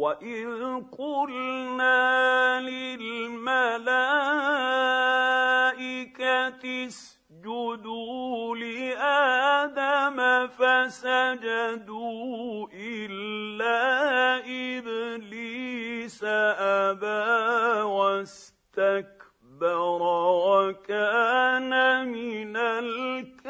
وَإِذْ قُلْنَا لِلْمَلَائِكَةِ اسْجُدُوا لِآدَمَ فَسَجَدُوا إِلَّا إِبْلِيسَ أَبَىٰ وَاسْتَكْبَرَ وَكَانَ مِنَ الْكَافِرِينَ.